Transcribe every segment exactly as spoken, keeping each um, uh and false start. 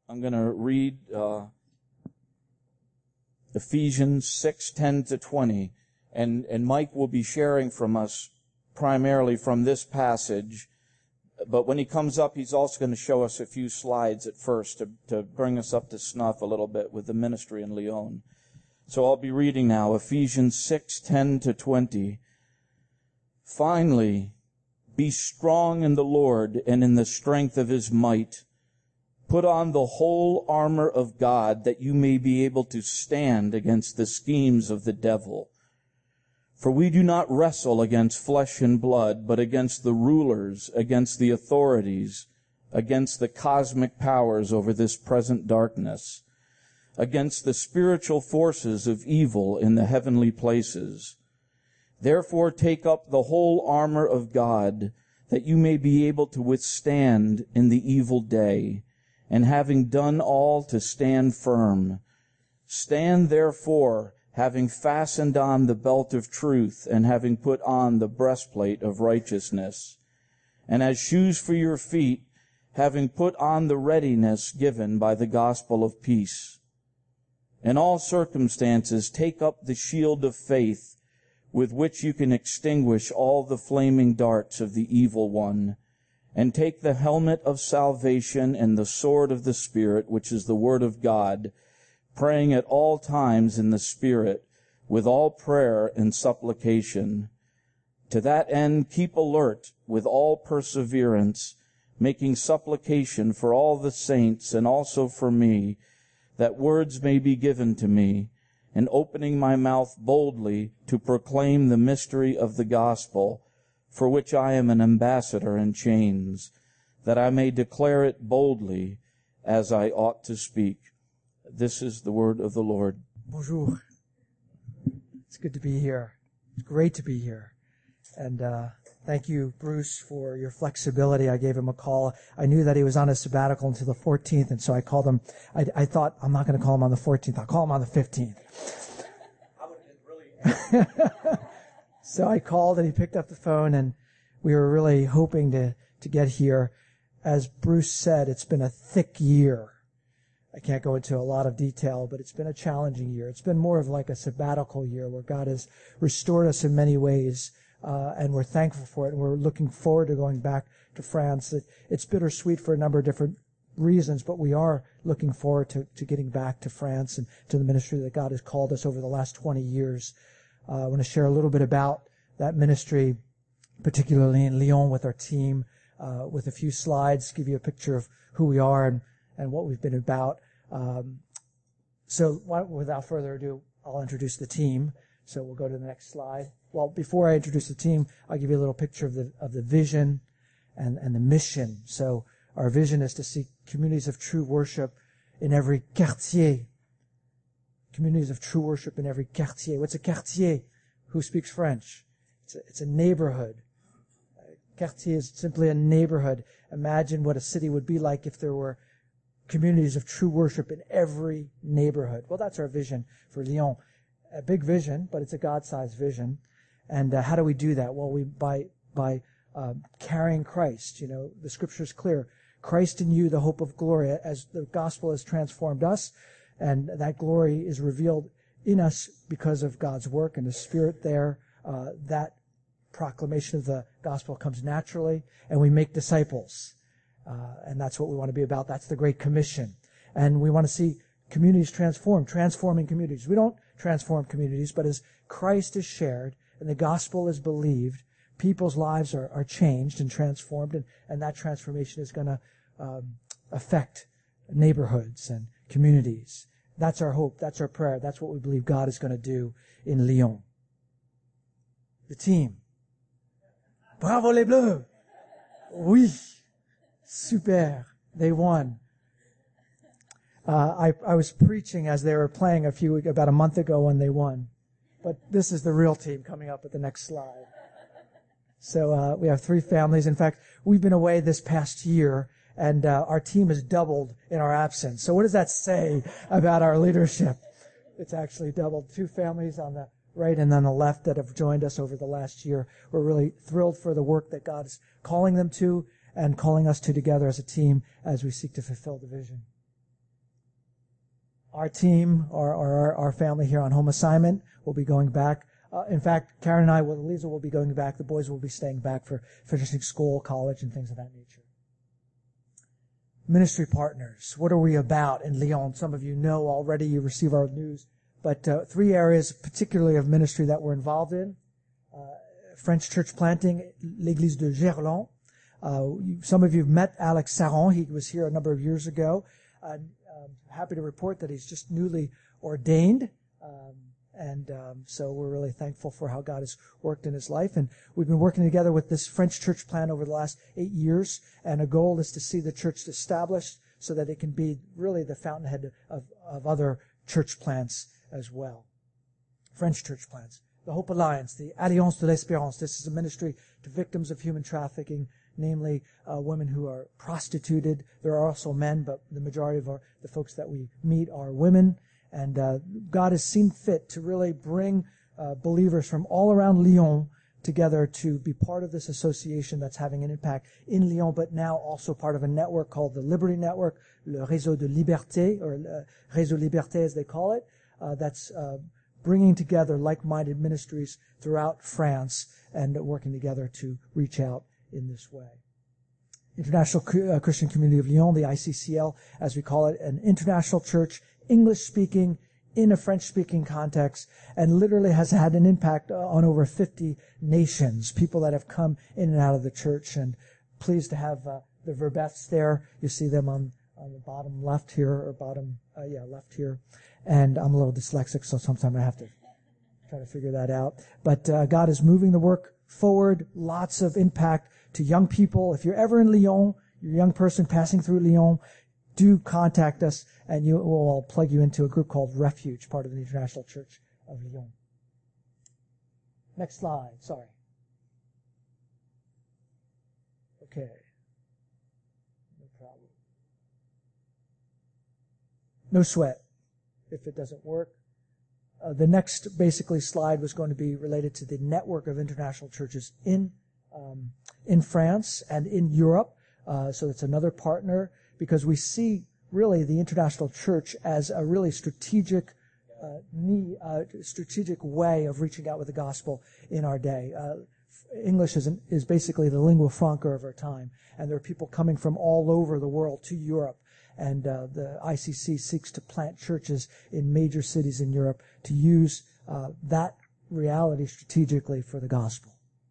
I'm going to read uh, Ephesians six ten to twenty, and, and Mike will be sharing from us primarily from this passage, but when he comes up, he's also going to show us a few slides at first to, to bring us up to snuff a little bit with the ministry in Lyon. So I'll be reading now, Ephesians six ten to twenty. Finally, be strong in the Lord and in the strength of His might. Put on the whole armor of God, that you may be able to stand against the schemes of the devil. For we do not wrestle against flesh and blood, but against the rulers, against the authorities, against the cosmic powers over this present darkness, against the spiritual forces of evil in the heavenly places. Therefore take up the whole armor of God, that you may be able to withstand in the evil day, and having done all, to stand firm. Stand therefore, having fastened on the belt of truth, and having put on the breastplate of righteousness, and as shoes for your feet, having put on the readiness given by the gospel of peace. In all circumstances take up the shield of faith, with which you can extinguish all the flaming darts of the evil one, and take the helmet of salvation and the sword of the Spirit, which is the word of God, praying at all times in the Spirit, with all prayer and supplication. To that end keep alert with all perseverance, making supplication for all the saints and also for me, that words may be given to me, and opening my mouth boldly to proclaim the mystery of the gospel, for which I am an ambassador in chains, that I may declare it boldly as I ought to speak. This is the word of the Lord. Bonjour. It's good to be here. It's great to be here. And uh, thank you, Bruce, for your flexibility. I gave him a call. I knew that he was on a sabbatical until the fourteenth, and so I called him. I, I thought, I'm not going to call him on the fourteenth. I'll call him on the fifteenth. I would have been really So I called, and he picked up the phone, and we were really hoping to, to get here. As Bruce said, it's been a thick year. I can't go into a lot of detail, but it's been a challenging year. It's been more of like a sabbatical year where God has restored us in many ways, uh, and we're thankful for it, and we're looking forward to going back to France. It, it's bittersweet for a number of different reasons, but we are looking forward to, to getting back to France and to the ministry that God has called us over the last twenty years. Uh, I want to share a little bit about that ministry, particularly in Lyon with our team, uh, with a few slides, give you a picture of who we are and, and what we've been about. Um, so why, without further ado, I'll introduce the team. So we'll go to the next slide. Well, before I introduce the team, I'll give you a little picture of the of the vision and, and the mission. So our vision is to see communities of true worship in every quartier. Communities of true worship in every quartier. What's a quartier? Who speaks French? It's a, it's a neighborhood. Quartier is simply a neighborhood. Imagine what a city would be like if there were communities of true worship in every neighborhood. Well, that's our vision for Lyon. A big vision, but it's a God-sized vision. And uh, how do we do that? Well, we by by uh, carrying Christ. You know, the Scripture is clear. Christ in you, the hope of glory, as the gospel has transformed us, and that glory is revealed in us because of God's work and the Spirit there. Uh, that proclamation of the gospel comes naturally, and we make disciples. Uh, and that's what we want to be about. That's the Great Commission. And we want to see communities transformed, transforming communities. We don't transform communities, but as Christ is shared and the gospel is believed, people's lives are, are changed and transformed, and, and that transformation is going to um, affect neighborhoods and communities. That's our hope. That's our prayer. That's what we believe God is going to do in Lyon. The team. Bravo les Bleus! Oui! Super! They won. Uh, I, I was preaching as they were playing a few, about a month ago when they won. But this is the real team coming up at the next slide. So, uh, we have three families. In fact, we've been away this past year, and, uh, our team has doubled in our absence. So what does that say about our leadership? It's actually doubled. Two families on the right and on the left that have joined us over the last year. We're really thrilled for the work that God is calling them to and calling us to together as a team as we seek to fulfill the vision. our team, our, our, our family here on home assignment will be going back. Uh, in fact, Karen and I, will, Lisa will be going back. The boys will be staying back for finishing school, college, and things of that nature. Ministry partners. What are we about in Lyon? Some of you know already. You receive our news. But uh, three areas particularly of ministry that we're involved in. Uh, French church planting, l'Église de Gerland. Uh, you, some of you have met Alex Saron. He was here a number of years ago. Uh, I'm happy to report that he's just newly ordained. Um, and um, so we're really thankful for how God has worked in his life. And we've been working together with this French church plant over the last eight years. And a goal is to see the church established so that it can be really the fountainhead of, of other church plants as well. French church plants. The Hope Alliance, the Alliance de l'Espérance. This is a ministry to victims of human trafficking, namely uh, women who are prostituted. There are also men, but the majority of our, the folks that we meet are women. And uh, God has seen fit to really bring uh, believers from all around Lyon together to be part of this association that's having an impact in Lyon, but now also part of a network called the Liberty Network, Le Réseau de Liberté, or uh, Réseau Liberté as they call it, uh, that's uh, bringing together like-minded ministries throughout France and working together to reach out in this way. International uh, Christian Community of Lyon, the I C C L, as we call it, an international church, English-speaking, in a French-speaking context, and literally has had an impact on over fifty nations, people that have come in and out of the church. And pleased to have uh, the Verbeths there. You see them on, on the bottom left here, or bottom, uh, yeah, left here. And I'm a little dyslexic, so sometimes I have to try to figure that out. But uh, God is moving the work forward, lots of impact to young people. If you're ever in Lyon, you're a young person passing through Lyon, do contact us, and you will plug you into a group called Refuge, part of the International Church of Lyon. Next slide. Sorry. Okay. No problem. No sweat if it doesn't work. Uh, the next, basically, slide was going to be related to the network of international churches in um, in France and in Europe. Uh, so it's another partner, because we see really the international church as a really strategic uh, need, uh, strategic way of reaching out with the gospel in our day. Uh, English is, an, is basically the lingua franca of our time, and there are people coming from all over the world to Europe, and uh, the I C C seeks to plant churches in major cities in Europe to use uh, that reality strategically for the gospel.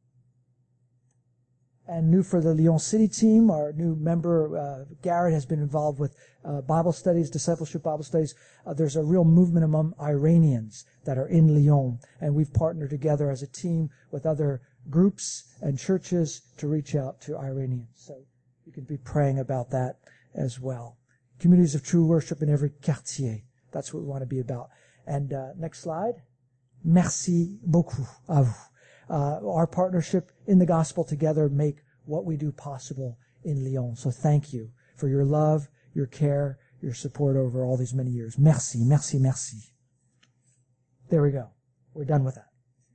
And new for the Lyon City team, our new member, uh, Garrett, has been involved with uh, Bible studies, discipleship Bible studies. Uh, there's a real movement among Iranians that are in Lyon, and we've partnered together as a team with other groups and churches to reach out to Iranians. So you can be praying about that as well. Communities of true worship in every quartier. That's what we want to be about. And uh, next slide. Merci beaucoup à vous. Uh, our partnership in the gospel together make what we do possible in Lyon. So thank you for your love, your care, your support over all these many years. Merci, merci, merci. There we go. We're done with that.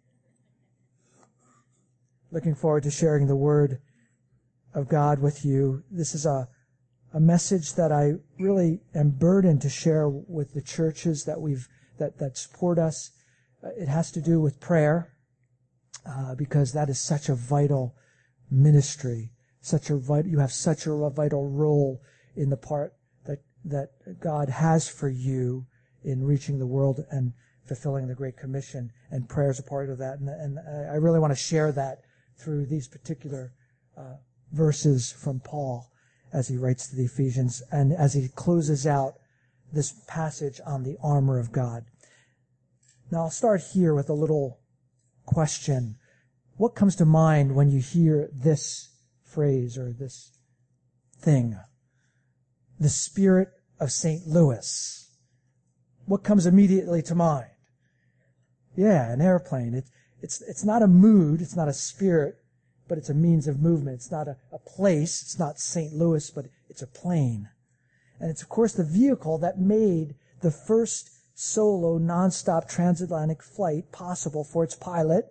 Looking forward to sharing the word of God with you. This is a, a message that I really am burdened to share with the churches that we've, that, that support us. Uh, it has to do with prayer. Uh, because that is such a vital ministry, such a vital, you have such a vital role in the part that that God has for you in reaching the world and fulfilling the Great Commission. And prayer is a part of that. And, and I really want to share that through these particular uh, verses from Paul as he writes to the Ephesians and as he closes out this passage on the armor of God. Now I'll start here with a little question. What comes to mind when you hear this phrase or this thing? The Spirit of Saint Louis. What comes immediately to mind? Yeah, an airplane. It, it's, it's not a mood, it's not a spirit, but it's a means of movement. It's not a, a place, it's not Saint Louis, but it's a plane. And it's, of course, the vehicle that made the first solo, non-stop transatlantic flight possible for its pilot,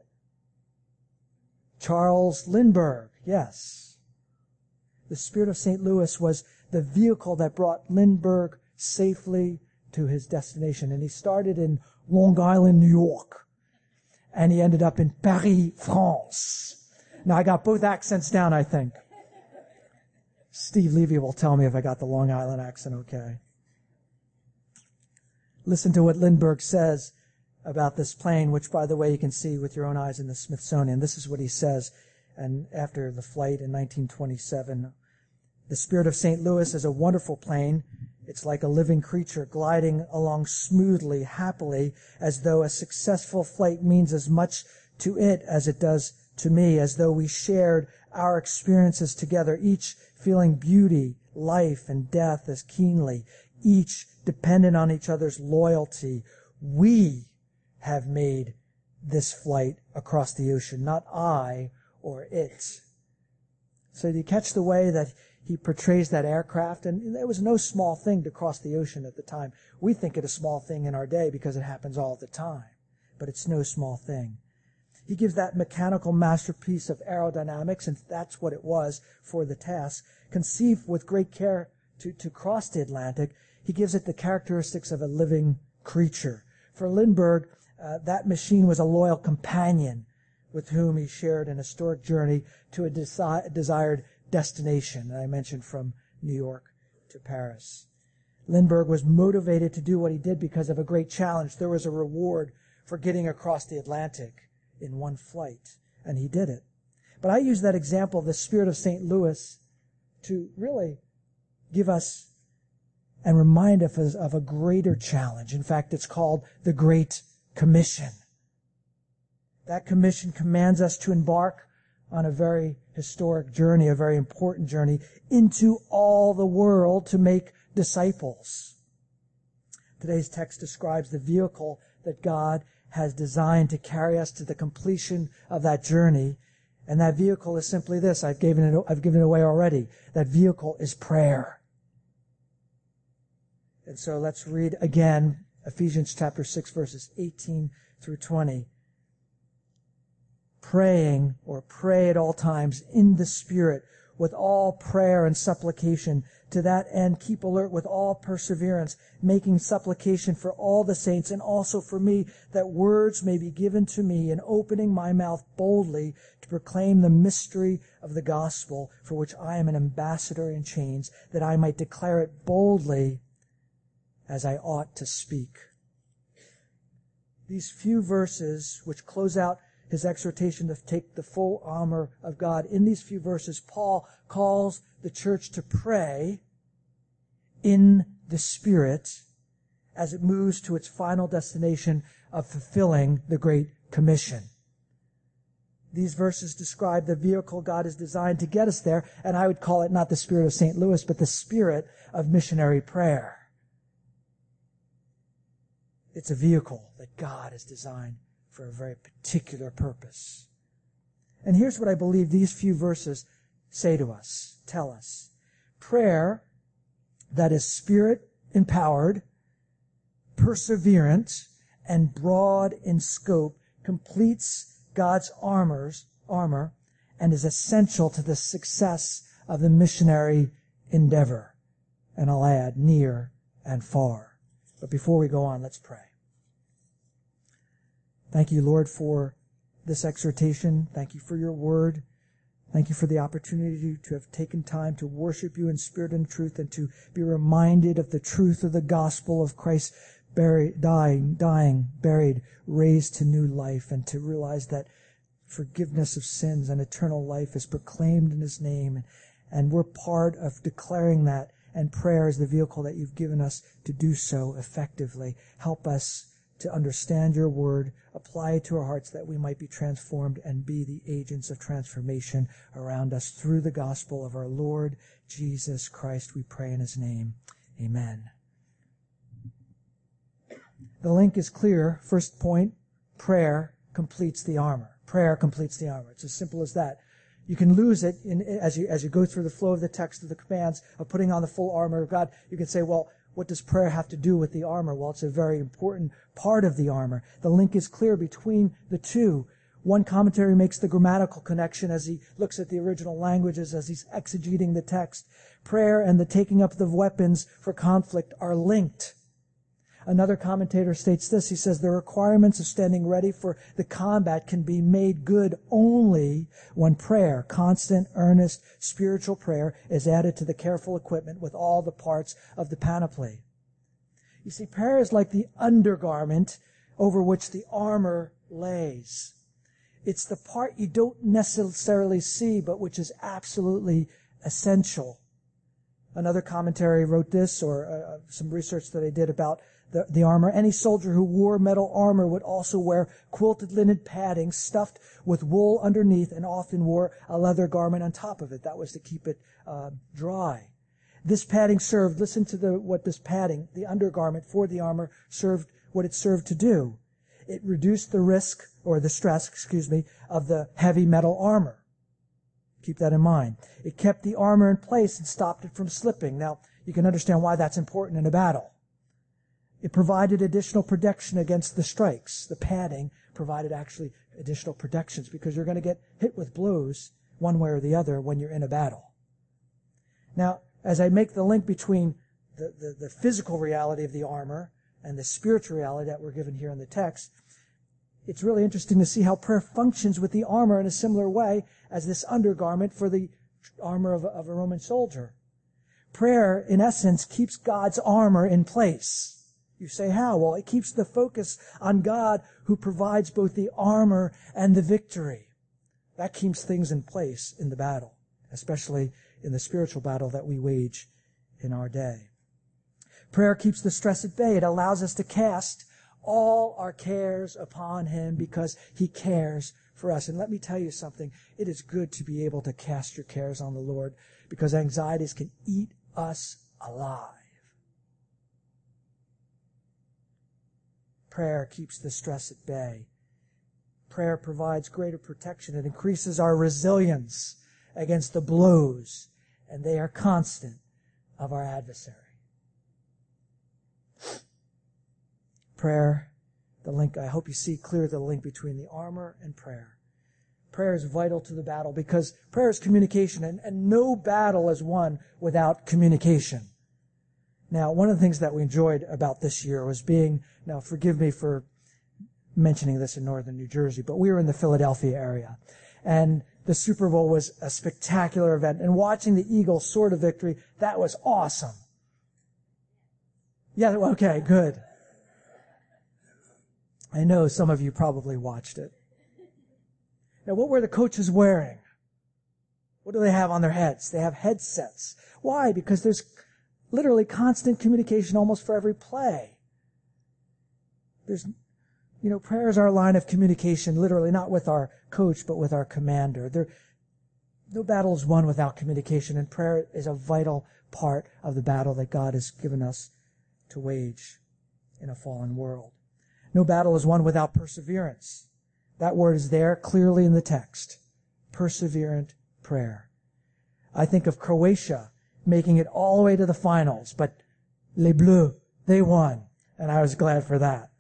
Charles Lindbergh. Yes. The Spirit of Saint Louis was the vehicle that brought Lindbergh safely to his destination. And he started in Long Island, New York. And he ended up in Paris, France. Now, I got both accents down, I think. Steve Levy will tell me if I got the Long Island accent okay. Listen to what Lindbergh says about this plane, which, by the way, you can see with your own eyes in the Smithsonian. This is what he says. And after the flight in nineteen twenty-seven, the Spirit of Saint Louis is a wonderful plane. It's like a living creature gliding along smoothly, happily, as though a successful flight means as much to it as it does to me, as though we shared our experiences together, each feeling beauty, life, and death as keenly, each dependent on each other's loyalty. We have made this flight across the ocean, not I or it. So do you catch the way that he portrays that aircraft? And it was no small thing to cross the ocean at the time. We think it a small thing in our day because it happens all the time. But it's no small thing. He gives that mechanical masterpiece of aerodynamics, and that's what it was for the task, conceived with great care to, to cross the Atlantic. He gives it the characteristics of a living creature. For Lindbergh, uh, that machine was a loyal companion with whom he shared an historic journey to a desi- desired destination. I mentioned from New York to Paris. Lindbergh was motivated to do what he did because of a great challenge. There was a reward for getting across the Atlantic in one flight, and he did it. But I use that example of the Spirit of Saint Louis to really give us and remind us of a greater challenge. In fact, it's called the Great Commission. That commission commands us to embark on a very historic journey, a very important journey, into all the world to make disciples. Today's text describes the vehicle that God has designed to carry us to the completion of that journey. And that vehicle is simply this. I've given it, I've given it away already. That vehicle is prayer. And so let's read again Ephesians chapter six, verses eighteen through twenty. Praying, or pray at all times in the Spirit, with all prayer and supplication. To that end, keep alert with all perseverance, making supplication for all the saints and also for me, that words may be given to me in opening my mouth boldly to proclaim the mystery of the gospel, for which I am an ambassador in chains, that I might declare it boldly as I ought to speak. These few verses, which close out his exhortation to take the full armor of God, in these few verses, Paul calls the church to pray in the Spirit as it moves to its final destination of fulfilling the Great Commission. These verses describe the vehicle God has designed to get us there, and I would call it not the Spirit of Saint Louis, but the spirit of missionary prayer. It's a vehicle that God has designed for a very particular purpose. And here's what I believe these few verses say to us, tell us. Prayer that is Spirit-empowered, perseverant, and broad in scope completes God's armors, armor and is essential to the success of the missionary endeavor. And I'll add, near and far. But before we go on, let's pray. Thank you, Lord, for this exhortation. Thank you for your word. Thank you for the opportunity to have taken time to worship you in spirit and truth and to be reminded of the truth of the gospel of Christ buried, dying, dying, buried, raised to new life, and to realize that forgiveness of sins and eternal life is proclaimed in his name. And we're part of declaring that, and prayer is the vehicle that you've given us to do so effectively. Help us to understand your word, apply it to our hearts that we might be transformed and be the agents of transformation around us through the gospel of our Lord Jesus Christ. We pray in his name. Amen. The link is clear. First point, prayer completes the armor. Prayer completes the armor. It's as simple as that. You can lose it in, as you as you go through the flow of the text of the commands of putting on the full armor of God. You can say, well, what does prayer have to do with the armor? Well, it's a very important part of the armor. The link is clear between the two. One commentary makes the grammatical connection as he looks at the original languages, as he's exegeting the text. Prayer and the taking up of weapons for conflict are linked. Another commentator states this. He says, the requirements of standing ready for the combat can be made good only when prayer, constant, earnest, spiritual prayer, is added to the careful equipment with all the parts of the panoply. You see, prayer is like the undergarment over which the armor lays. It's the part you don't necessarily see, but which is absolutely essential. Another commentary wrote this, or uh, some research that I did about the, the armor. Any soldier who wore metal armor would also wear quilted linen padding stuffed with wool underneath, and often wore a leather garment on top of it. That was to keep it uh, dry. This padding served, listen to the what this padding, the undergarment for the armor, served what it served to do. It reduced the risk, or the stress, excuse me, of the heavy metal armor. Keep that in mind. It kept the armor in place and stopped it from slipping. Now, you can understand why that's important in a battle. It provided additional protection against the strikes. The padding provided actually additional protections because you're going to get hit with blows one way or the other when you're in a battle. Now, as I make the link between the, the, the physical reality of the armor and the spiritual reality that we're given here in the text, it's really interesting to see how prayer functions with the armor in a similar way as this undergarment for the armor of a, of a Roman soldier. Prayer, in essence, keeps God's armor in place. You say, how? Well, it keeps the focus on God who provides both the armor and the victory. That keeps things in place in the battle, especially in the spiritual battle that we wage in our day. Prayer keeps the stress at bay. It allows us to cast all our cares upon Him because He cares for us. And let me tell you something. It is good to be able to cast your cares on the Lord because anxieties can eat us alive. Prayer keeps the stress at bay. Prayer provides greater protection. It increases our resilience against the blows, and they are constant, of our adversary. Prayer, the link, I hope you see clear the link between the armor and prayer. Prayer is vital to the battle because prayer is communication, and, and no battle is won without communication. Now, one of the things that we enjoyed about this year was being, now forgive me for mentioning this in northern New Jersey, but we were in the Philadelphia area. And the Super Bowl was a spectacular event. And watching the Eagles soar to victory, that was awesome. Yeah, okay, good. I know some of you probably watched it. Now, what were the coaches wearing? What do they have on their heads? They have headsets. Why? Because there's literally constant communication almost for every play. There's, you know, prayer is our line of communication, literally not with our coach, but with our commander. There, no battle is won without communication, and prayer is a vital part of the battle that God has given us to wage in a fallen world. No battle is won without perseverance. That word is there clearly in the text. Perseverant prayer. I think of Croatia making it all the way to the finals, but Les Bleus, they won, and I was glad for that.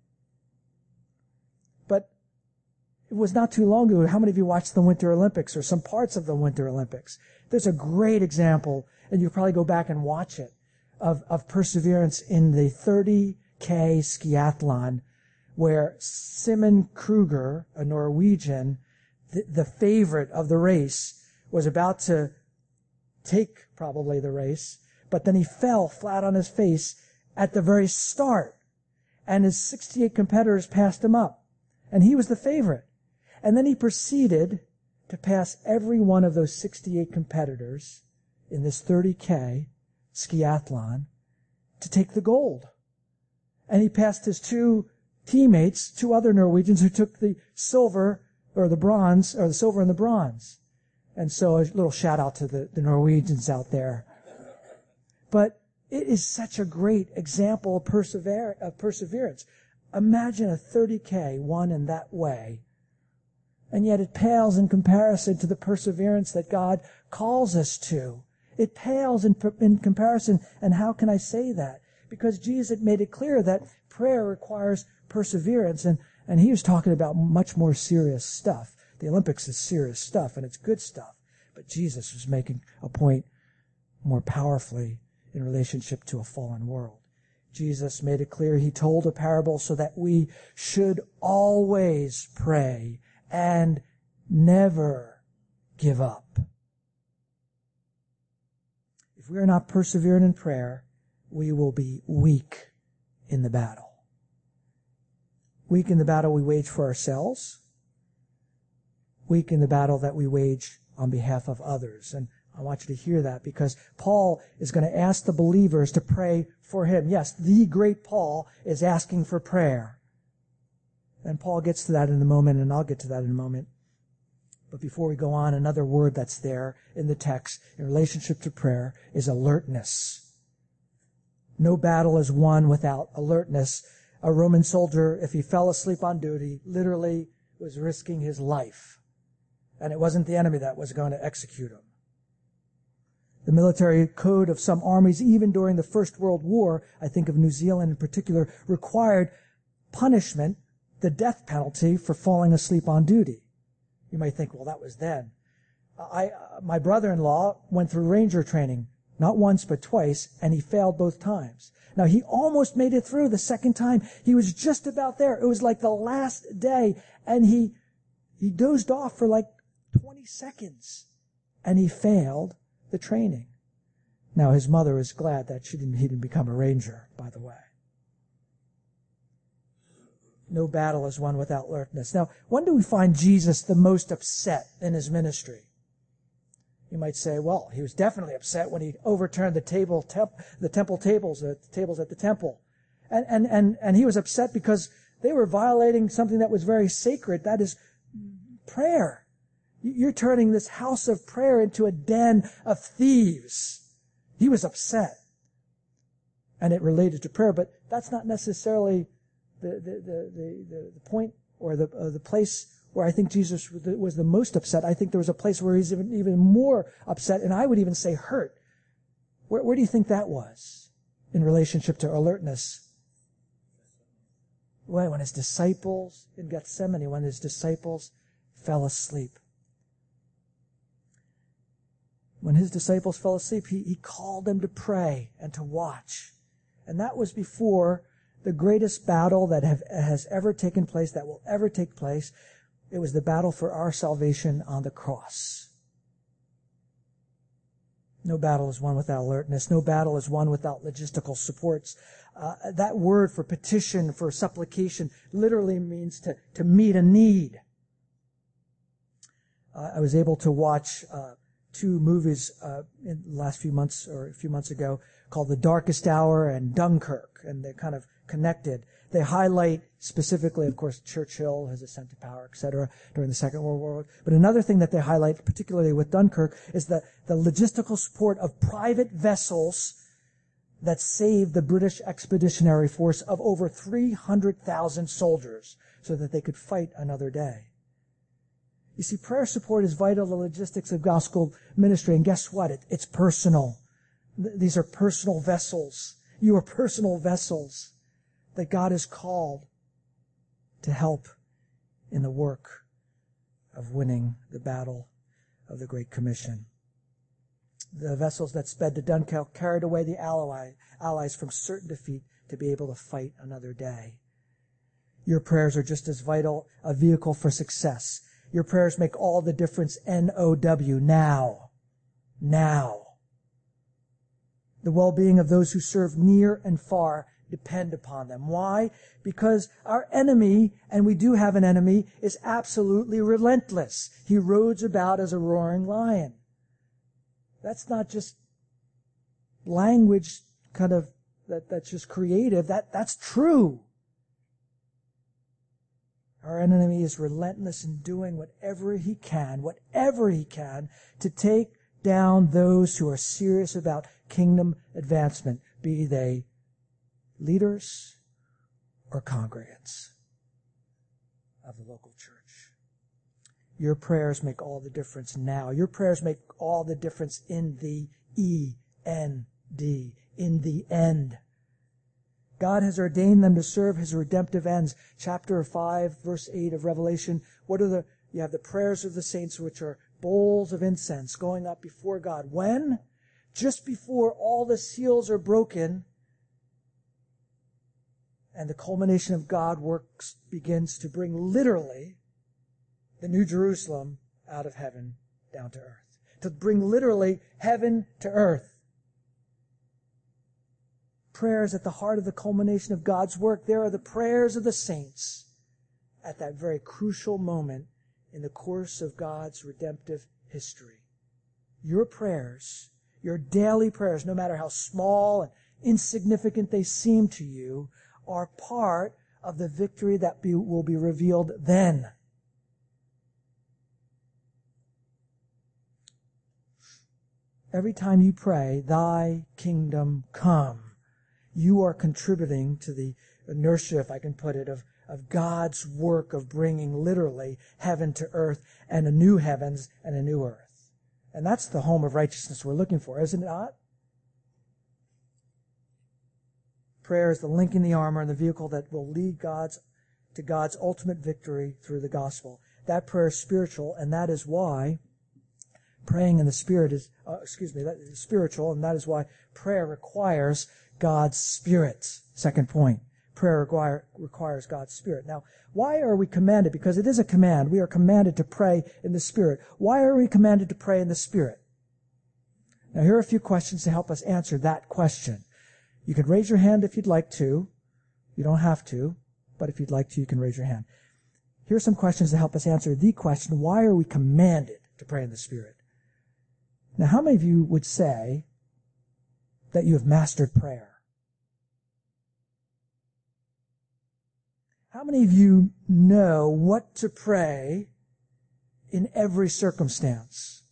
But it was not too long ago. How many of you watched the Winter Olympics or some parts of the Winter Olympics? There's a great example, and you'll probably go back and watch it, of, of perseverance in the thirty K skiathlon, where Simon Kruger, a Norwegian, the, the favorite of the race, was about to take probably the race, but then he fell flat on his face at the very start, and his sixty-eight competitors passed him up, and he was the favorite. And then he proceeded to pass every one of those sixty-eight competitors in this thirty K skiathlon to take the gold. And he passed his two teammates, two other Norwegians who took the silver, or the bronze, or the silver and the bronze. And so a little shout out to the, the Norwegians out there. But it is such a great example of, persever- of perseverance. Imagine a thirty K won in that way. And yet it pales in comparison to the perseverance that God calls us to. It pales in, in comparison. And how can I say that? Because Jesus had made it clear that prayer requires perseverance. And, and he was talking about much more serious stuff. The Olympics is serious stuff, and it's good stuff. But Jesus was making a point more powerfully in relationship to a fallen world. Jesus made it clear. He told a parable so that we should always pray and never give up. If we are not persevering in prayer, we will be weak in the battle. Weak in the battle we wage for ourselves. Weak in the battle that we wage on behalf of others. And I want you to hear that, because Paul is going to ask the believers to pray for him. Yes, the great Paul is asking for prayer. And Paul gets to that in a moment, and I'll get to that in a moment. But before we go on, another word that's there in the text in relationship to prayer is alertness. No battle is won without alertness. A Roman soldier, if he fell asleep on duty, literally was risking his life. And it wasn't the enemy that was going to execute him. The military code of some armies, even during the First World War, I think of New Zealand in particular, required punishment, the death penalty, for falling asleep on duty. You might think, well, that was then. I, uh, my brother-in-law went through ranger training, not once but twice, and he failed both times. Now, he almost made it through the second time. He was just about there. It was like the last day, and he he dozed off for like twenty seconds, and he failed the training. Now, his mother is glad that she didn't, he didn't become a ranger, by the way. No battle is won without alertness. Now, when do we find Jesus the most upset in his ministry? You might say, well, he was definitely upset when he overturned the table, temp, the temple tables, the tables at the temple. And, and, and, and he was upset because they were violating something that was very sacred. That is prayer. You're turning this house of prayer into a den of thieves. He was upset. And it related to prayer, but that's not necessarily the, the, the, the, the point or the, uh, the place where I think Jesus was the most upset. I think there was a place where he's even, even more upset, and I would even say hurt. Where, where do you think that was in relationship to alertness? Well, when his disciples in Gethsemane, when his disciples fell asleep. When his disciples fell asleep, he, he called them to pray and to watch. And that was before the greatest battle that have, has ever taken place, that will ever take place. It was the battle for our salvation on the cross. No battle is won without alertness. No battle is won without logistical supports. Uh, that word for petition, for supplication, literally means to, to meet a need. Uh, I was able to watch uh, two movies uh, in the last few months, or a few months ago, called The Darkest Hour and Dunkirk, and they're kind of connected. They highlight specifically, of course, Churchill, his ascent to power, et cetera, during the Second World War. But another thing that they highlight, particularly with Dunkirk, is the, the logistical support of private vessels that saved the British Expeditionary Force of over three hundred thousand soldiers so that they could fight another day. You see, prayer support is vital to the logistics of gospel ministry, and guess what? It, it's personal. Th- these are personal vessels. You are personal vessels that God has called to help in the work of winning the battle of the Great Commission. The vessels that sped to Dunkirk carried away the ally, allies from certain defeat to be able to fight another day. Your prayers are just as vital a vehicle for success. Your prayers make all the difference, N O W, now. Now. The well-being of those who serve near and far depend upon them. Why? Because our enemy, and we do have an enemy, is absolutely relentless. He roams about as a roaring lion. That's not just language kind of that, that's just creative. That, that's true. Our enemy is relentless in doing whatever he can, whatever he can, to take down those who are serious about kingdom advancement, be they leaders or congregants of the local church. Your prayers make all the difference now. Your prayers make all the difference in the E N D, in the end. God has ordained them to serve his redemptive ends. Chapter five, verse eight of Revelation. What are the, you have the prayers of the saints, which are bowls of incense going up before God. When? Just before all the seals are broken And the culmination of God's works begins to bring literally the New Jerusalem out of heaven down to earth. To bring literally heaven to earth. Prayer is at the heart of the culmination of God's work. There are the prayers of the saints at that very crucial moment in the course of God's redemptive history. Your prayers, your daily prayers, no matter how small and insignificant they seem to you, are part of the victory that be, will be revealed then. Every time you pray, thy kingdom come, you are contributing to the inertia, if I can put it, of, of God's work of bringing literally heaven to earth and a new heavens and a new earth. And that's the home of righteousness we're looking for, isn't it not? Prayer is the link in the armor and the vehicle that will lead God's to God's ultimate victory through the gospel. That prayer is spiritual, and that is why praying in the Spirit is, uh, excuse me, that is spiritual, and that is why prayer requires God's Spirit. Second point, prayer require, requires God's Spirit. Now, why are we commanded? Because it is a command. We are commanded to pray in the Spirit. Why are we commanded to pray in the Spirit? Now, here are a few questions to help us answer that question. You can raise your hand if you'd like to. You don't have to, but if you'd like to, you can raise your hand. Here are some questions to help us answer the question, why are we commanded to pray in the Spirit? Now, how many of you would say that you have mastered prayer? How many of you know what to pray in every circumstance?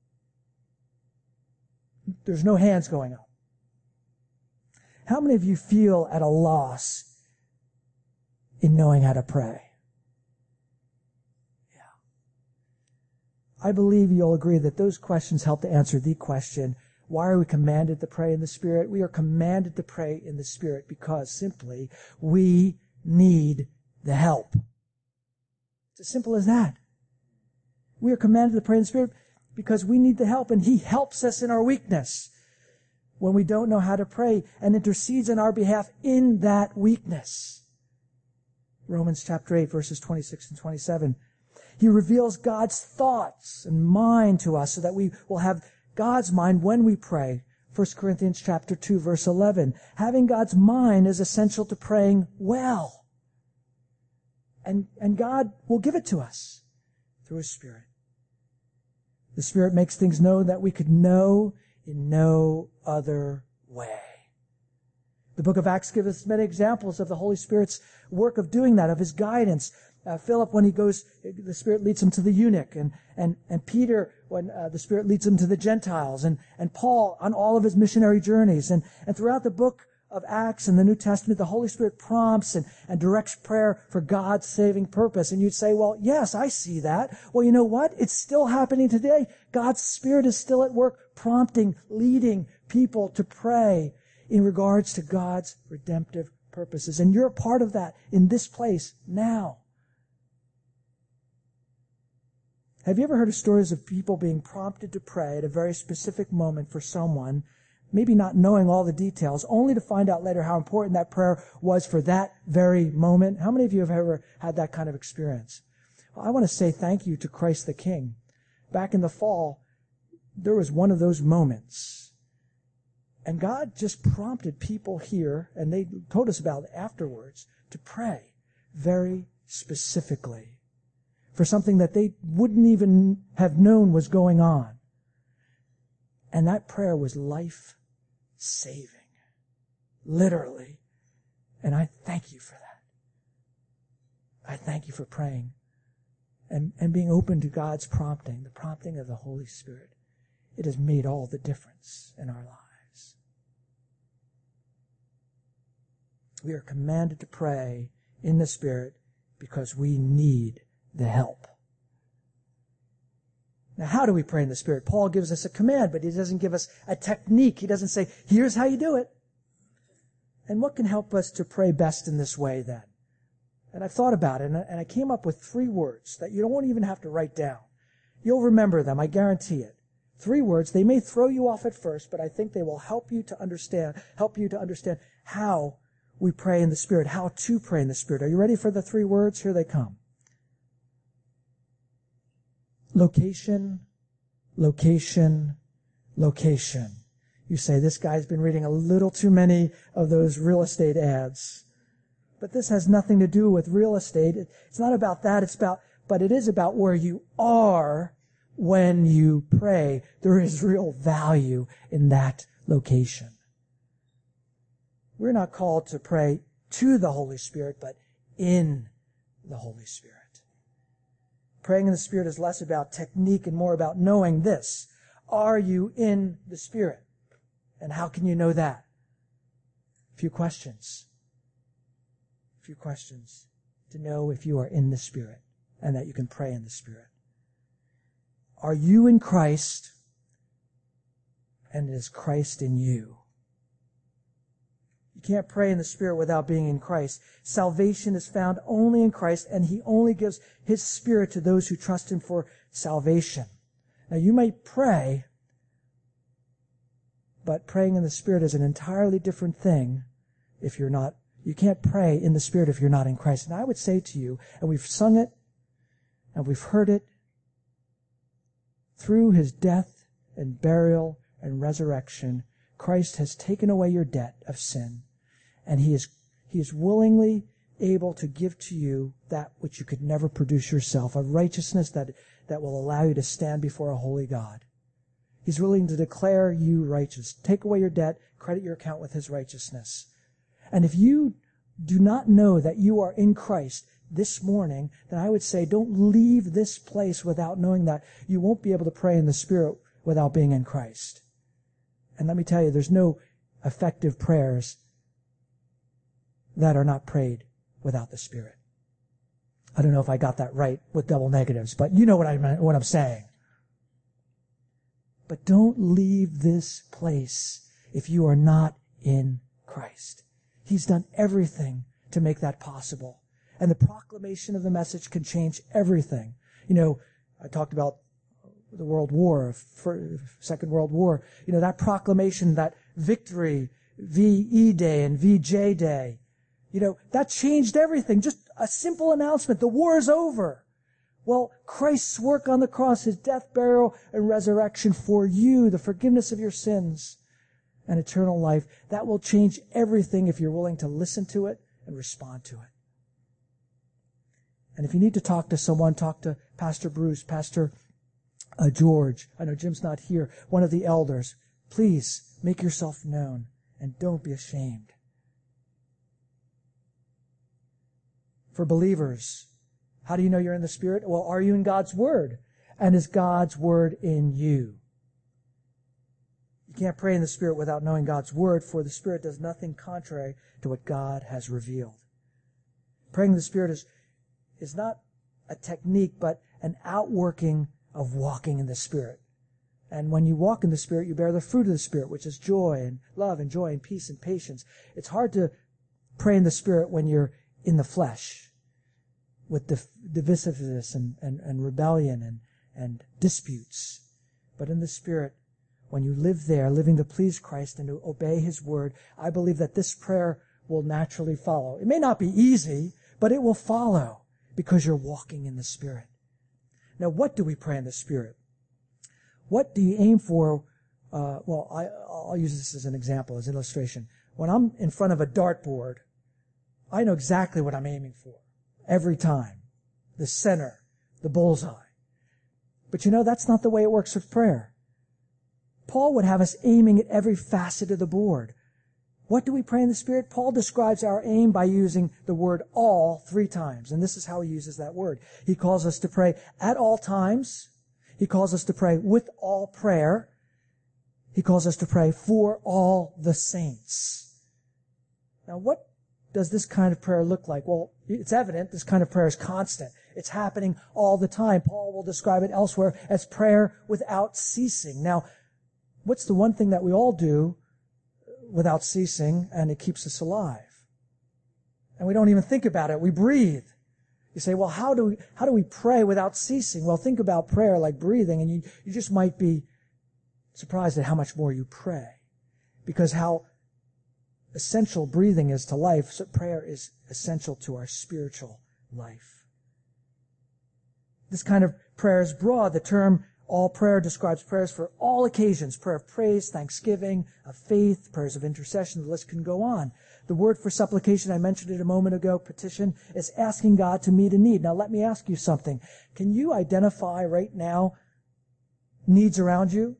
There's no hands going up. How many of you feel at a loss in knowing how to pray? Yeah. I believe you'll agree that those questions help to answer the question, why are we commanded to pray in the Spirit? We are commanded to pray in the Spirit because simply we need the help. It's as simple as that. We are commanded to pray in the Spirit because we need the help, and He helps us in our weakness when we don't know how to pray and intercedes on our behalf in that weakness. Romans chapter eight, verses twenty-six and twenty-seven. He reveals God's thoughts and mind to us so that we will have God's mind when we pray. First Corinthians chapter two, verse eleven. Having God's mind is essential to praying well. And, and God will give it to us through His Spirit. The Spirit makes things known that we could know in no other way. The book of Acts gives us many examples of the Holy Spirit's work of doing that, of His guidance. Uh, Philip, when he goes, the Spirit leads him to the eunuch, and and and Peter, when uh, the Spirit leads him to the Gentiles, and and Paul on all of his missionary journeys, and and throughout the book of Acts and the New Testament, the Holy Spirit prompts and, and directs prayer for God's saving purpose. And you'd say, well, yes, I see that. Well, you know what? It's still happening today. God's Spirit is still at work, prompting, leading people to pray in regards to God's redemptive purposes. And you're a part of that in this place now. Have you ever heard of stories of people being prompted to pray at a very specific moment for someone, maybe not knowing all the details, only to find out later how important that prayer was for that very moment? How many of you have ever had that kind of experience? Well, I want to say thank you to Christ the King. Back in the fall, there was one of those moments. And God just prompted people here, and they told us about it afterwards, to pray very specifically for something that they wouldn't even have known was going on. And that prayer was life-saving. Literally. And I thank you for that. I thank you for praying and, and being open to God's prompting, the prompting of the Holy Spirit. It has made all the difference in our lives. We are commanded to pray in the Spirit because we need the help. Now, how do we pray in the Spirit? Paul gives us a command, but he doesn't give us a technique. He doesn't say, here's how you do it. And what can help us to pray best in this way then? And I've thought about it, and I came up with three words that you don't even have to write down. You'll remember them, I guarantee it. Three words. They may throw you off at first, but I think they will help you to understand, help you to understand how we pray in the Spirit, how to pray in the Spirit. Are you ready for the three words? Here they come. Location, location, location. You say, this guy's been reading a little too many of those real estate ads. But this has nothing to do with real estate. It's not about that. It's about, but it is about where you are when you pray. There is real value in that location. We're not called to pray to the Holy Spirit, but in the Holy Spirit. Praying in the Spirit is less about technique and more about knowing this. Are you in the Spirit? And how can you know that? A few questions. A few questions to know if you are in the Spirit and that you can pray in the Spirit. Are you in Christ, and is Christ in you? You can't pray in the Spirit without being in Christ. Salvation is found only in Christ, and He only gives His Spirit to those who trust Him for salvation. Now, you might pray, but praying in the Spirit is an entirely different thing if you're not. You can't pray in the Spirit if you're not in Christ. And I would say to you, and we've sung it, and we've heard it, through His death and burial and resurrection, Christ has taken away your debt of sin, and He is, He is willingly able to give to you that which you could never produce yourself, a righteousness that, that will allow you to stand before a holy God. He's willing to declare you righteous, take away your debt, credit your account with His righteousness. And if you do not know that you are in Christ this morning, then I would say don't leave this place without knowing that. You won't be able to pray in the Spirit without being in Christ. And let me tell you, there's no effective prayers that are not prayed without the Spirit. I don't know if I got that right with double negatives, but you know what I what I'm saying. But don't leave this place if you are not in Christ. He's done everything to make that possible. And the proclamation of the message can change everything. You know, I talked about the World War, Second World War. You know, that proclamation, that victory, V E Day and V J Day, you know, that changed everything. Just a simple announcement. The war is over. Well, Christ's work on the cross, His death, burial, and resurrection for you, the forgiveness of your sins and eternal life, that will change everything if you're willing to listen to it and respond to it. And if you need to talk to someone, talk to Pastor Bruce, Pastor uh, George. I know Jim's not here, one of the elders. Please make yourself known and don't be ashamed. For believers, how do you know you're in the Spirit? Well, are you in God's Word? And is God's Word in you? You can't pray in the Spirit without knowing God's Word, for the Spirit does nothing contrary to what God has revealed. Praying in the Spirit is, is not a technique, but an outworking of walking in the Spirit. And when you walk in the Spirit, you bear the fruit of the Spirit, which is joy and love and joy and peace and patience. It's hard to pray in the Spirit when you're in the flesh, with div- divisiveness and, and, and rebellion and, and disputes. But in the Spirit, when you live there, living to please Christ and to obey His word, I believe that this prayer will naturally follow. It may not be easy, but it will follow because you're walking in the Spirit. Now, what do we pray in the Spirit? What do you aim for? Uh, well, I, I'll use this as an example, as an illustration. When I'm in front of a dartboard, I know exactly what I'm aiming for every time. The center, the bullseye. But you know, that's not the way it works with prayer. Paul would have us aiming at every facet of the board. What do we pray in the Spirit? Paul describes our aim by using the word all three times. And this is how he uses that word. He calls us to pray at all times. He calls us to pray with all prayer. He calls us to pray for all the saints. Now, what does this kind of prayer look like? Well, it's evident this kind of prayer is constant. It's happening all the time. Paul will describe it elsewhere as prayer without ceasing. Now, what's the one thing that we all do without ceasing, and it keeps us alive? And we don't even think about it. We breathe. You say, well, how do we, how do we pray without ceasing? Well, think about prayer like breathing, and you, you just might be surprised at how much more you pray. Because how essential breathing is to life, so prayer is essential to our spiritual life. This kind of prayer is broad. The term all prayer describes prayers for all occasions, prayer of praise, thanksgiving, of faith, prayers of intercession. The list can go on. The word for supplication, I mentioned it a moment ago, petition, is asking God to meet a need. Now let me ask you something. Can you identify right now needs around you?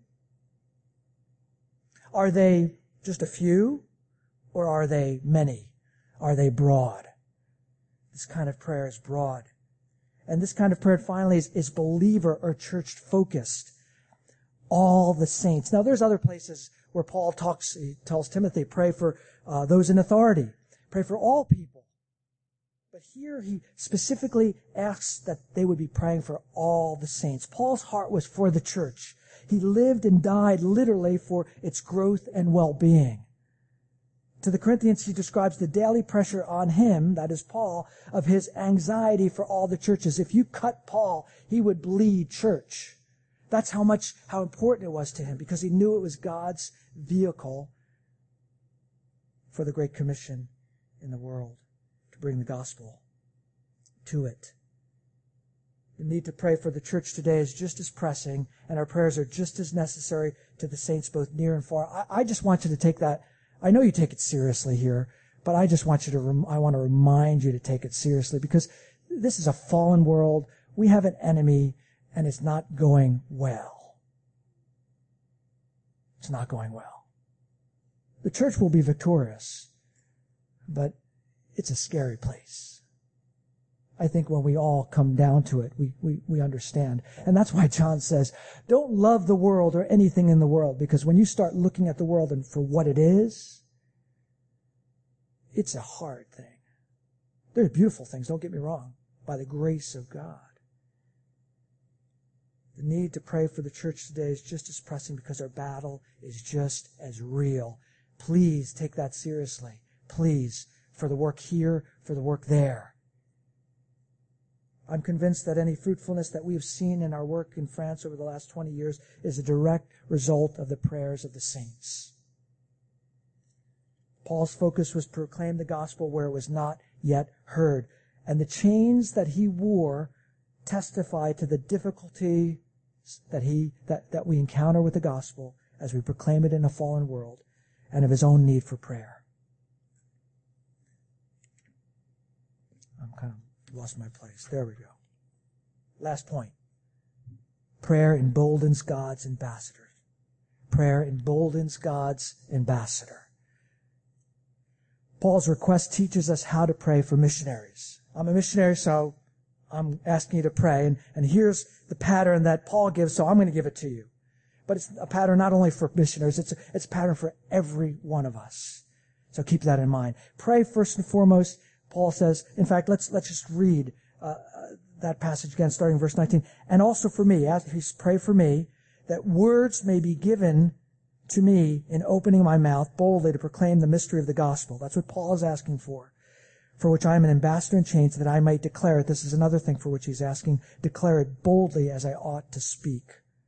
Are they just a few, or are they many? Are they broad? This kind of prayer is broad. And this kind of prayer, finally, is, is believer or church-focused. All the saints. Now, there's other places where Paul talks, he tells Timothy, pray for uh, those in authority. Pray for all people. But here he specifically asks that they would be praying for all the saints. Paul's heart was for the church. He lived and died literally for its growth and well-being. To the Corinthians, he describes the daily pressure on him, that is Paul, of his anxiety for all the churches. If you cut Paul, he would bleed church. That's how much, how important it was to him, because he knew it was God's vehicle for the Great Commission in the world, to bring the gospel to it. The need to pray for the church today is just as pressing, and our prayers are just as necessary to the saints both near and far. I, I just want you to take that. I know you take it seriously here, but I just want you to, rem- I want to remind you to take it seriously, because this is a fallen world. We have an enemy, and it's not going well. It's not going well. The church will be victorious, but it's a scary place. I think when we all come down to it, we, we, we understand. And that's why John says, don't love the world or anything in the world, because when you start looking at the world and for what it is, it's a hard thing. There are beautiful things, don't get me wrong, by the grace of God. The need to pray for the church today is just as pressing, because our battle is just as real. Please take that seriously. Please, for the work here, for the work there. I'm convinced that any fruitfulness that we have seen in our work in France over the last twenty years is a direct result of the prayers of the saints. Paul's focus was to proclaim the gospel where it was not yet heard. And the chains that he wore testify to the difficulty that he that, that we encounter with the gospel as we proclaim it in a fallen world, and of his own need for prayer. I'm kind of lost my place. There we go. Last point. Prayer emboldens God's ambassador. Prayer emboldens God's ambassador. Paul's request teaches us how to pray for missionaries. I'm a missionary, so I'm asking you to pray. And, and here's the pattern that Paul gives, so I'm going to give it to you. But it's a pattern not only for missionaries, it's a, it's a pattern for every one of us. So keep that in mind. Pray first and foremost. Paul says, in fact, let's let's just read uh, that passage again, starting in verse nineteen. And also for me, as he pray for me, that words may be given to me in opening my mouth boldly to proclaim the mystery of the gospel. That's what Paul is asking for, for which I am an ambassador in chains, that I might declare it. This is another thing for which he's asking, declare it boldly as I ought to speak.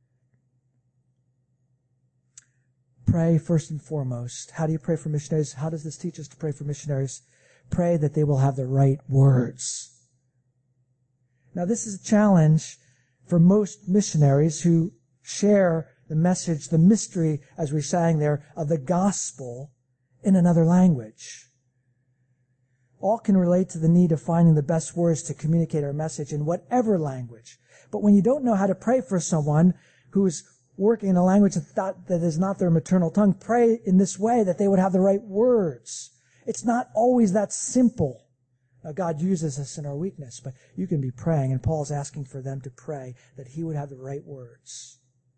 Pray first and foremost. How do you pray for missionaries? How does this teach us to pray for missionaries? Pray that they will have the right words. Now, this is a challenge for most missionaries who share the message, the mystery, as we sang there, of the gospel in another language. All can relate to the need of finding the best words to communicate our message in whatever language. But when you don't know how to pray for someone who is working in a language that is not their maternal tongue, pray in this way that they would have the right words. It's not always that simple. Now, God uses us in our weakness, but you can be praying, and Paul's asking for them to pray that he would have the right words.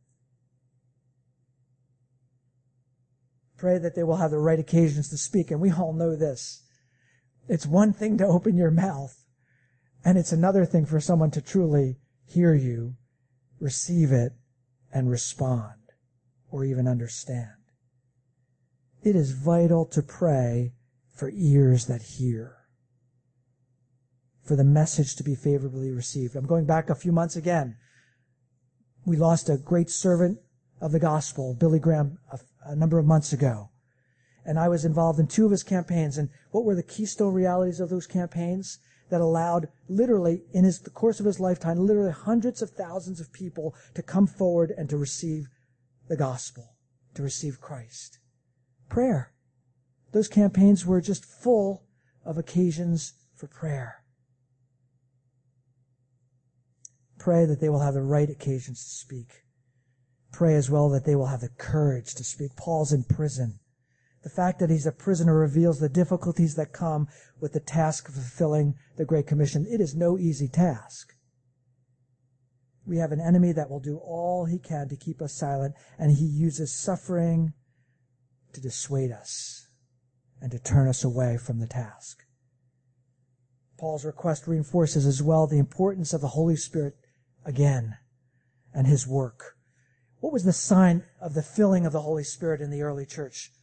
Pray that they will have the right occasions to speak, and we all know this. It's one thing to open your mouth, and it's another thing for someone to truly hear you, receive it, and respond, or even understand. It is vital to pray for ears that hear, for the message to be favorably received. I'm going back a few months again. We lost a great servant of the gospel, Billy Graham, a, a number of months ago. And I was involved in two of his campaigns. And what were the keystone realities of those campaigns that allowed literally, in his, the course of his lifetime, literally hundreds of thousands of people to come forward and to receive the gospel, to receive Christ? Prayer. Those campaigns were just full of occasions for prayer. Pray that they will have the right occasions to speak. Pray as well that they will have the courage to speak. Paul's in prison. The fact that he's a prisoner reveals the difficulties that come with the task of fulfilling the Great Commission. It is no easy task. We have an enemy that will do all he can to keep us silent, and he uses suffering to dissuade us and to turn us away from the task. Paul's request reinforces as well the importance of the Holy Spirit again and his work. What was the sign of the filling of the Holy Spirit in the early church?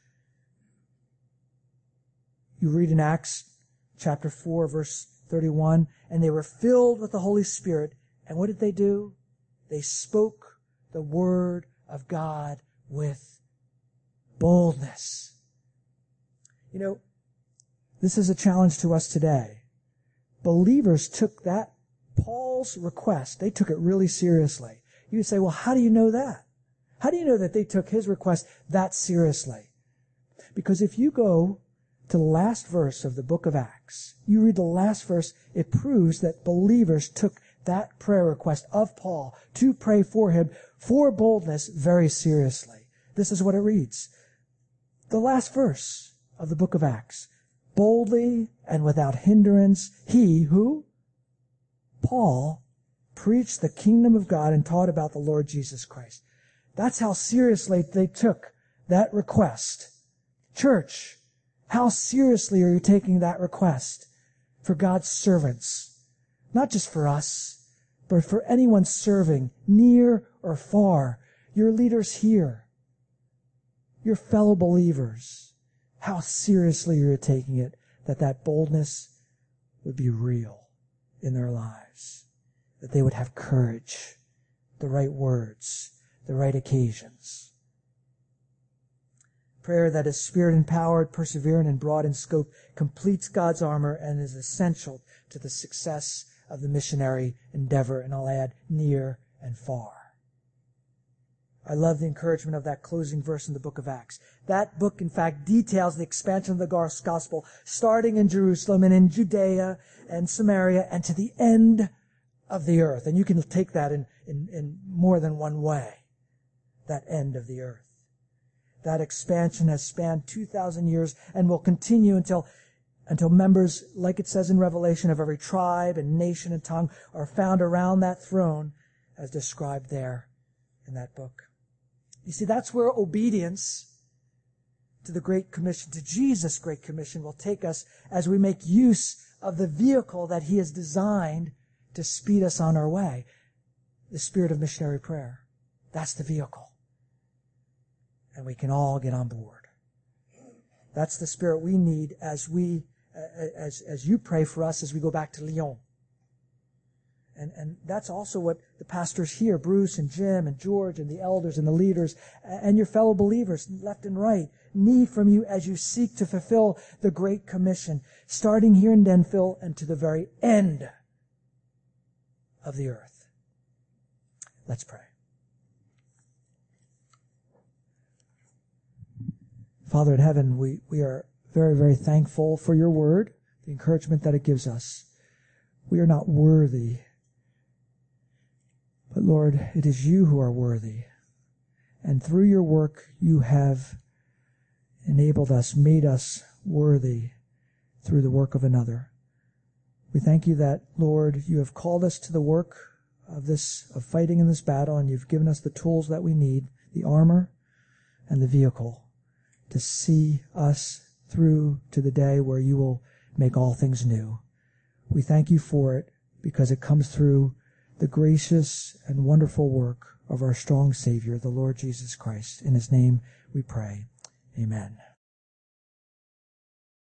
You read in Acts chapter four, verse thirty-one, and they were filled with the Holy Spirit. And what did they do? They spoke the word of God with boldness. You know, this is a challenge to us today. Believers took that, Paul's request, they took it really seriously. You say, well, how do you know that? How do you know that they took his request that seriously? Because if you go to the last verse of the book of Acts, you read the last verse, it proves that believers took that prayer request of Paul to pray for him for boldness very seriously. This is what it reads. The last verse of the book of Acts. Boldly and without hindrance, he who? Paul preached the kingdom of God and taught about the Lord Jesus Christ. That's how seriously they took that request. Church, how seriously are you taking that request for God's servants? Not just for us, but for anyone serving, near or far. Your leaders here, your fellow believers. How seriously you're taking it, that that boldness would be real in their lives. That they would have courage, the right words, the right occasions. Prayer that is spirit-empowered, persevering, and broad in scope completes God's armor and is essential to the success of the missionary endeavor, and I'll add, near and far. I love the encouragement of that closing verse in the book of Acts. That book, in fact, details the expansion of the gospel, starting in Jerusalem and in Judea and Samaria and to the end of the earth. And you can take that in, in, in more than one way, that end of the earth. That expansion has spanned two thousand years and will continue until, until members, like it says in Revelation, of every tribe and nation and tongue are found around that throne as described there in that book. You see, that's where obedience to the Great Commission, to Jesus' Great Commission, will take us as we make use of the vehicle that he has designed to speed us on our way. The spirit of missionary prayer. That's the vehicle. And we can all get on board. That's the spirit we need as we, as, as you pray for us as we go back to Lyon. And, and that's also what the pastors here, Bruce and Jim and George and the elders and the leaders and your fellow believers left and right need from you as you seek to fulfill the Great Commission, starting here in Denville and to the very end of the earth. Let's pray. Father in heaven, we, we are very, very thankful for your word, the encouragement that it gives us. We are not worthy. But Lord, it is you who are worthy. And through your work, you have enabled us, made us worthy through the work of another. We thank you that, Lord, you have called us to the work of this, of fighting in this battle, and you've given us the tools that we need, the armor and the vehicle, to see us through to the day where you will make all things new. We thank you for it because it comes through the gracious and wonderful work of our strong Savior, the Lord Jesus Christ. In his name we pray. Amen.